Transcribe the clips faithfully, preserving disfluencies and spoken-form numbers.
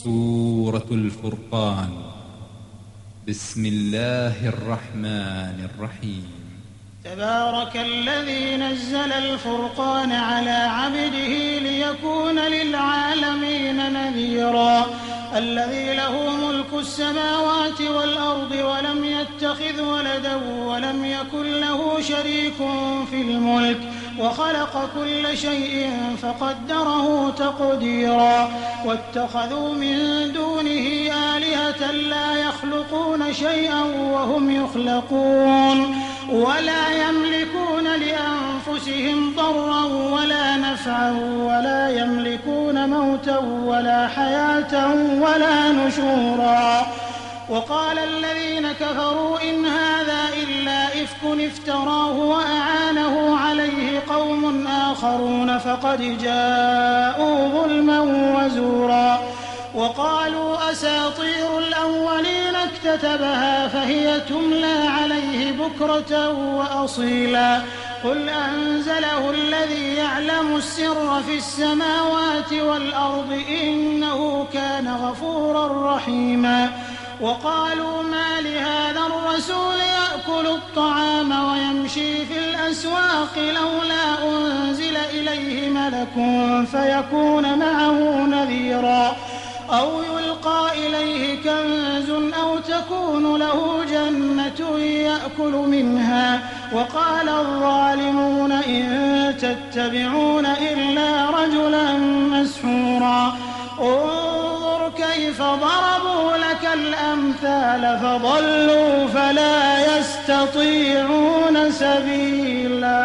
سورة الفرقان. بسم الله الرحمن الرحيم. تبارك الذي نزل الفرقان على عبده ليكون للعالمين نذيرا. الذي له ملك السماوات والأرض ولم يتخذ ولدا ولم يكن له شريك في الملك وخلق كل شيء فقدره تقديرا. واتخذوا من دونه آلهة لا يخلقون شيئا وهم يخلقون ولا يملكون لأنفسهم ضرا ولا نفعا ولا يملكون موتا ولا حياة ولا نشورا. وقال الذين كفروا إن هذا إلا إفك افتراه وأعانه عليه قوم آخرون فقد جاءوا ظلما وزورا. وقالوا أساطير الأولين اكتتبها فهي تملى عليه بكرة وأصيلا. قل أنزله الذي يعلم السر في السماوات والأرض إنه كان غفورا رحيما. وقالوا ما لهذا الرسول يأكل الطعام ويمشي في الأسواق لولا أنزل إليه ملك فيكون معه نذيرا أو يلقى إليه كنز أو تكون له جنة يأكل منها. وقال الظالمون إن تتبعون إلا رجلا مسحورا. انظر كيف ضربوا لك الأمثال فضلوا فلا يستطيعون سبيلا.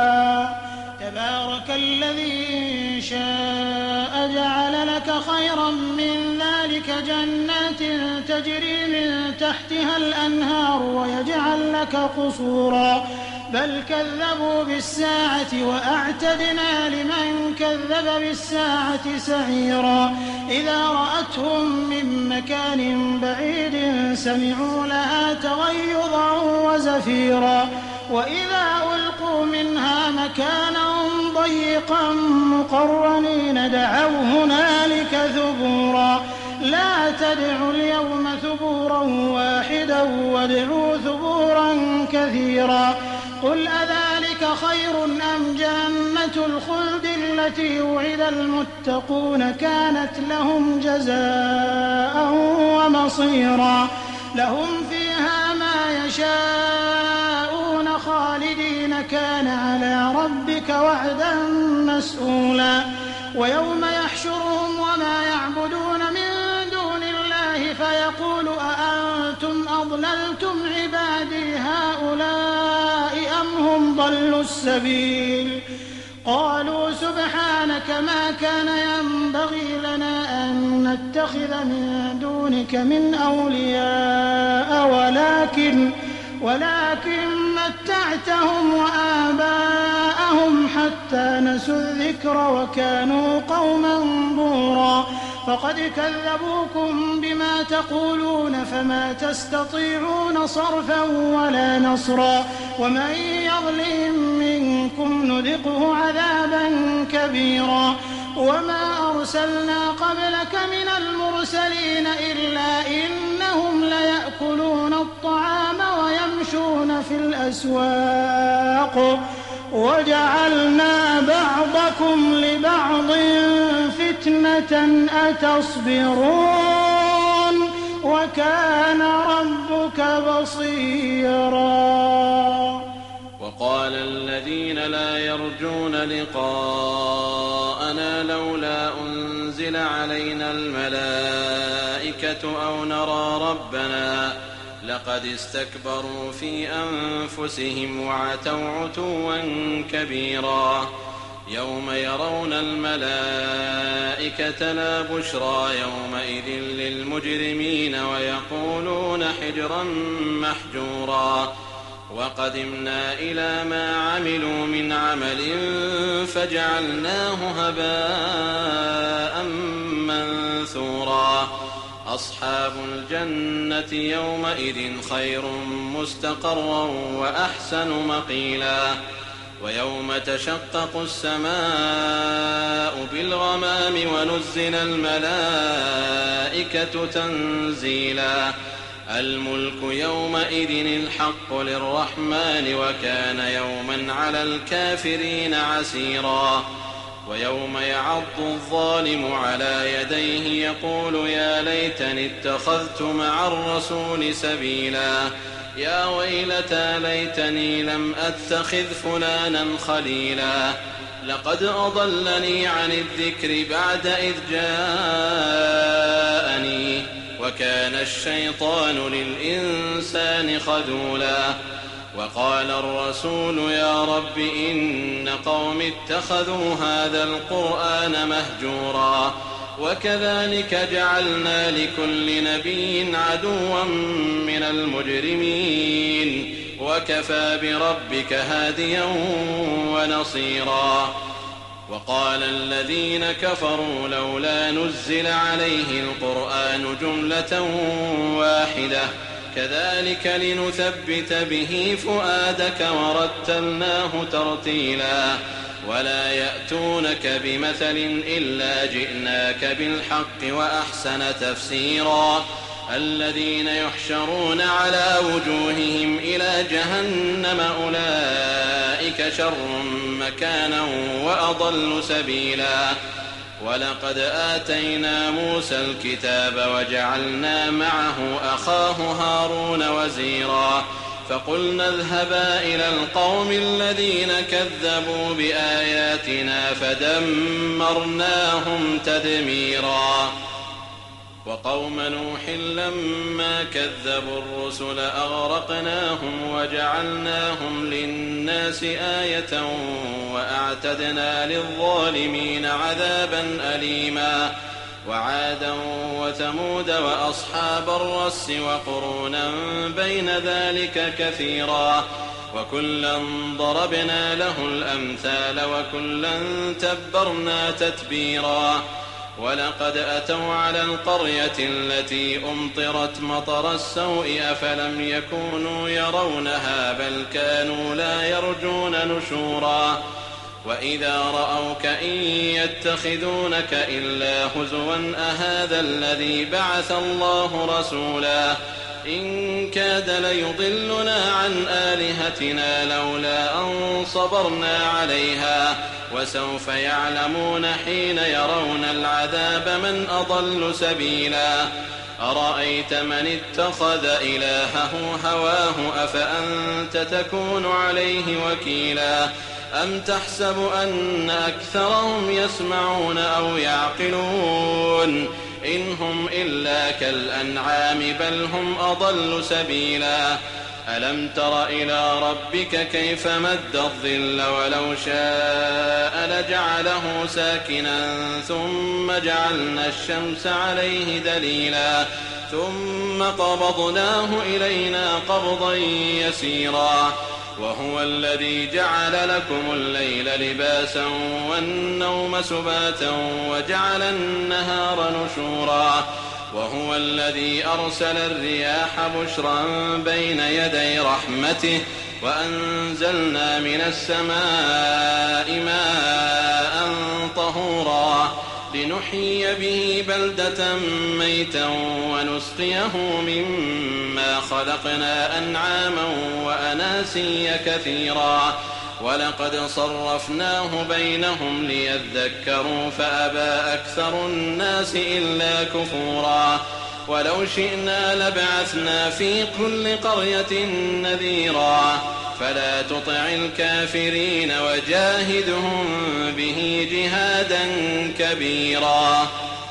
تبارك الذي إن شاء جعل لك خيرا من ذلك جنات تجري من تحتها الأنهار ويجعل لك قصورا. بل كذبوا بالساعة وأعتدنا لمن كذب بالساعة سعيرا. إذا رأتهم من مكان بعيد سمعوا لها تغيظا وزفيرا. وإذا ألقوا منها مكانا ضيقا مقرنين دعوا هنالك ثبورا. لا تدعوا اليوم ثبورا واحدا وادعوا ثبورا كثيرا. قل أذلك خير أم جنة الخلد التي وعد المتقون كانت لهم جزاء ومصيرا. لهم فيها ما يشاءون خالدين كان على ربك وعدا مسئولا. ويوم يحشرهم وما يعبدون من دون الله فيقول أأنتم أضللتم عبادي هؤلاء أم هم ضلوا السبيل. قالوا سبحانك ما كان ينبغي لنا أن نتخذ من دونك من أولياء ولكن ولكن متعتهم وآباءهم حتى نسوا الذكر وكانوا قوما بورا. فقد كذبوكم بما تقولون فما تستطيعون صرفا ولا نصرا. ومن يظلم منكم نذقه عذابا كبيرا. وما أرسلنا قبلك من المرسلين إلا إنهم ليأكلون الطعام ويمشون في الأسواق وجعلنا بعضكم لبعض فتنة أتصبرون وكان ربك بصيرا. وقال الذين لا يرجون لقاءنا لولا أنزل علينا الملائكة أو نرى ربنا لقد استكبروا في أنفسهم وعتوا عتوا كبيرا. يوم يرون الملائكة لا بشرى يومئذ للمجرمين ويقولون حجرا محجورا. وقدمنا إلى ما عملوا من عمل فجعلناه هباء منثورا. أصحاب الجنة يومئذ خير مستقرا وأحسن مقيلا. ويوم تشقق السماء بالغمام ونزل الملائكة الْمَلَائِكَةُ تَنزِيلًا الملك يومئذ الحق للرحمن وكان يوما على الكافرين عسيرا ويوم يعض الظالم على يديه يقول يا ليتني اتخذت مع الرسول سبيلا يا ويلتى ليتني لم أتخذ فلانا خليلا لقد أضلني عن الذكر بعد إذ جاءني وكان الشيطان للإنسان خذولا وقال الرسول يا رب إن قوم اتخذوا هذا القرآن مهجورا وكذلك جعلنا لكل نبي عدوا من المجرمين وكفى بربك هاديا ونصيرا وقال الذين كفروا لولا نزل عليه القرآن جملة واحدة كذلك لنثبت به فؤادك ورتلناه ترتيلا ولا يأتونك بمثل إلا جئناك بالحق وأحسن تفسيرا الذين يحشرون على وجوههم إلى جهنم أولئك شر مكانا وأضل سبيلا ولقد آتينا موسى الكتاب وجعلنا معه أخاه هارون وزيرا فقلنا اذهبا إلى القوم الذين كذبوا بآياتنا فدمرناهم تدميرا وقوم نوح لما كذبوا الرسل أغرقناهم وجعلناهم للناس آية وأعتدنا للظالمين عذابا أليما وعادا وثمود وأصحاب الرس وقرونا بين ذلك كثيرا وكلا ضربنا له الأمثال وكلا تبرنا تتبيرا ولقد أتوا على القرية التي أمطرت مطر السوء أفلم يكونوا يرونها بل كانوا لا يرجون نشورا وإذا رأوك إن يتخذونك إلا هزوا أهذا الذي بعث الله رسولا إن كاد ليضلنا عن آلهتنا لولا أن صبرنا عليها وسوف يعلمون حين يرون العذاب من أضل سبيلا أرأيت من اتخذ إلهه هواه أفأنت تكون عليه وكيلا أم تحسب أن أكثرهم يسمعون أو يعقلون إن هم إلا كالأنعام بل هم أضل سبيلا ألم تر إلى ربك كيف مد الظل ولو شاء لجعله ساكنا ثم جعلنا الشمس عليه دليلا ثم قبضناه إلينا قبضا يسيرا وهو الذي جعل لكم الليل لباسا والنوم سباتا وجعل النهار نشورا وهو الذي أرسل الرياح بشرا بين يدي رحمته وأنزلنا من السماء ماء طهورا لنحيي به بلدة ميتا ونسقيه مما خلقنا أنعاما وأناسيا كثيرا ولقد صرفناه بينهم ليذكروا فأبى أكثر الناس إلا كفورا ولو شئنا لبعثنا في كل قرية نذيرا فلا تطع الكافرين وجاهدهم به جهادا كبيرا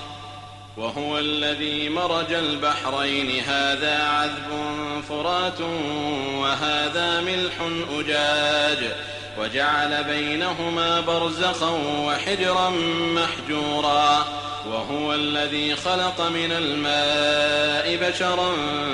وهو الذي مرج البحرين هذا عذب فرات وهذا ملح أجاج وجعل بينهما برزخا وحجرا محجورا وهو الذي خلق من الماء بشرا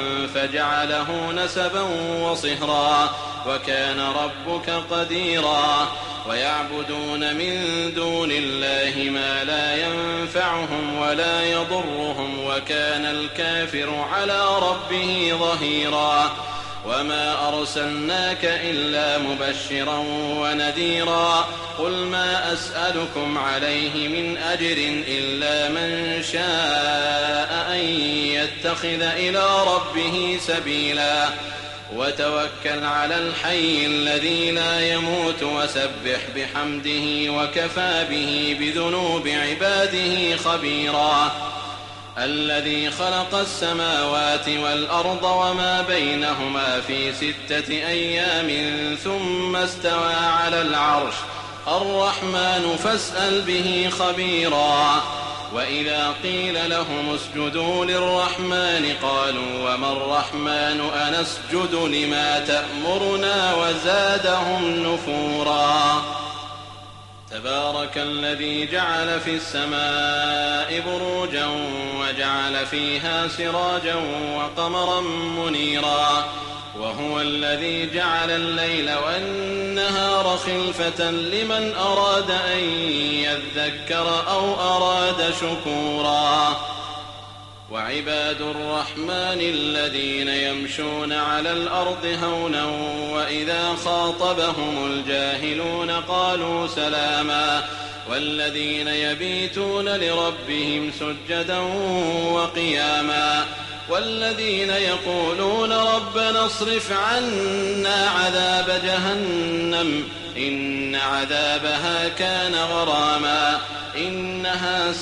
فجعله نسبا وصهرا وكان ربك قديرا ويعبدون من دون الله ما لا ينفعهم ولا يضرهم وكان الكافر على ربه ظهيرا وما أرسلناك إلا مبشرا ونذيرا قل ما أسألكم عليه من أجر إلا من شاء أن يتخذ إلى ربه سبيلا وتوكل على الحي الذي لا يموت وسبح بحمده وكفى به بذنوب عباده خبيرا الذي خلق السماوات والأرض وما بينهما في ستة أيام ثم استوى على العرش الرحمن فاسأل به خبيرا وإذا قيل لهم اسجدوا للرحمن قالوا وما الرحمن أنسجد لما تأمرنا وزادهم نفورا تبارك الذي جعل في السماء بروجا وجعل فيها سراجا وقمرا منيرا وهو الذي جعل الليل والنهار خلفة لمن أراد أن يذكر أو أراد شكورا وعباد الرحمن الذين يمشون على الأرض هونا وإذا خاطبهم الجاهلون قالوا سلاما والذين يبيتون لربهم سجدا وقياما والذين يقولون ربنا اصرف عنا عذاب جهنم إن عذابها كان غراما إنها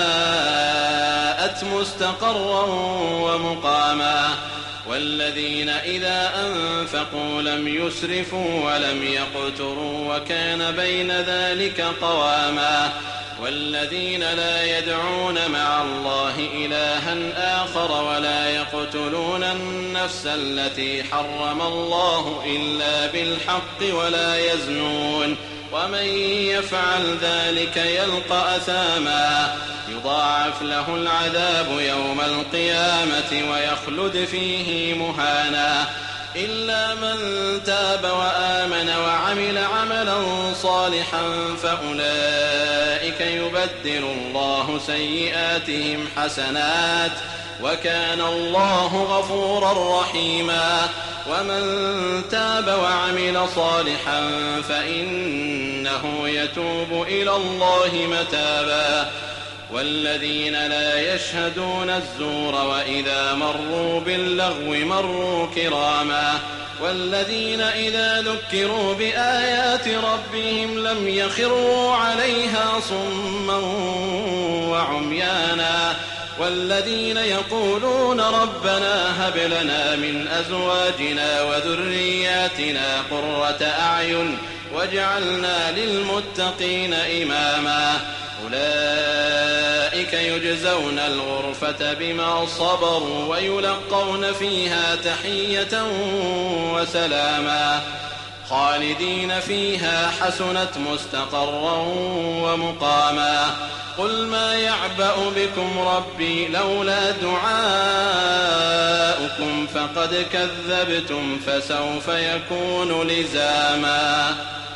ساءت مستقرا ومقاما والذين إذا أنفقوا لم يسرفوا ولم يقتروا وكان بين ذلك قواما والذين لا يدعون مع الله إلها آخر ولا يقتلون النفس التي حرم الله إلا بالحق ولا يزنون ومن يفعل ذلك يلقى أثاما يضاعف له العذاب يوم القيامة ويخلد فيه مهانا إلا من تاب وآمن وعمل عملا صالحا فأولئك يبدل الله سيئاتهم حسنات وكان الله غفورا رحيما ومن تاب وعمل صالحا فإنه يتوب إلى الله متابا والذين لا يشهدون الزور وإذا مروا باللغو مروا كراما والذين إذا ذكروا بآيات ربهم لم يخروا عليها صما وعميانا والذين يقولون ربنا هب لنا من أزواجنا وذرياتنا قرة أعين واجعلنا للمتقين إماما أولئك يجزون الغرفة بما صبروا ويلقون فيها تحية وسلاما خالدين فيها حسنت مستقرا ومقاما قل ما يعبأ بكم ربي لولا دعاؤكم فقد كذبتم فسوف يكون لزاما